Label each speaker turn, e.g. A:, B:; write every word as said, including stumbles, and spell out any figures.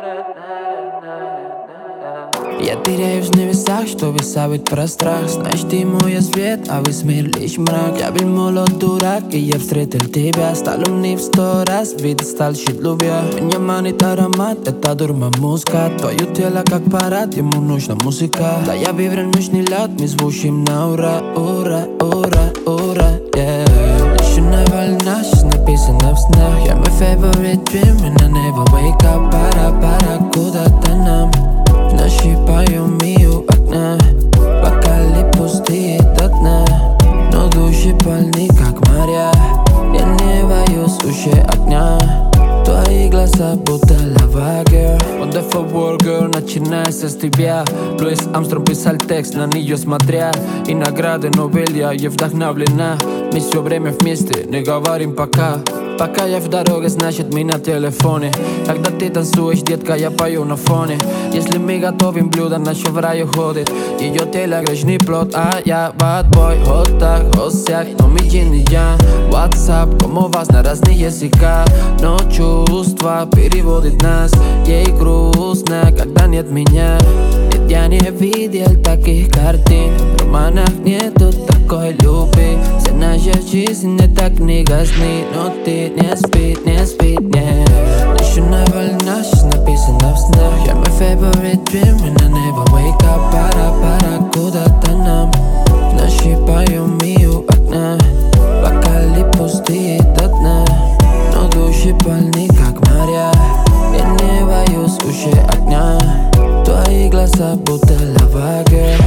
A: Я теряюсь в небесах, чтобы забыть про страх. Знаешь, ты мой свет, а весь мир лишь мрак. Я был молод дурак, и я встретил тебя. Стал умней в сто раз, вид стал щит любя. Меня манит аромат, это дурма музыка. Твое тело как парад, ему нужна музыка. Да я выбран нужный лед, мы звучим на ура, ура, ура, ура, yeah. Лишённая волна, сейчас написано в снах. You're my favorite dream, and I never wake up. Пора, пора, куда-то нам. Ночи поем и у окна. Бокалы пустые до дна, но души больны, как моря. Я не боюсь уже огня. Твои глаза будто лава, girl. Wonderful world, girl, начинается с тебя. Луис Армстронг писал текст, на нее смотря. И награды Нобель, я ей вдохновлена. Мы все время вместе, не говорим пока. Пока я в дороге, значит мы на телефоне. Когда ты танцуешь, детка, я пою на фоне. Если мы готовим блюдо, наше в раю ходит. Ее тело грешный плод, а я bad boy. Вот так, вот сяк, но мы Джин и Ян. WhatsApp, como вас на разные языка. Но чувства переводит нас. Ей грустно, когда нет меня. Ведь я не видел таких картин. В романах нету такой любви. Вся наша жизнь это книга сны. Но ты не спит, не спит, не. Лишённая волна, сейчас написано в снах. You're my favorite dream, and I never wake up. Пора, пора, куда-то нам. Ночи поем и у окна. Бокалы пустые до дна, но души больны, как моря. Я не боюсь уже огня. Твои глаза будто лава, girl.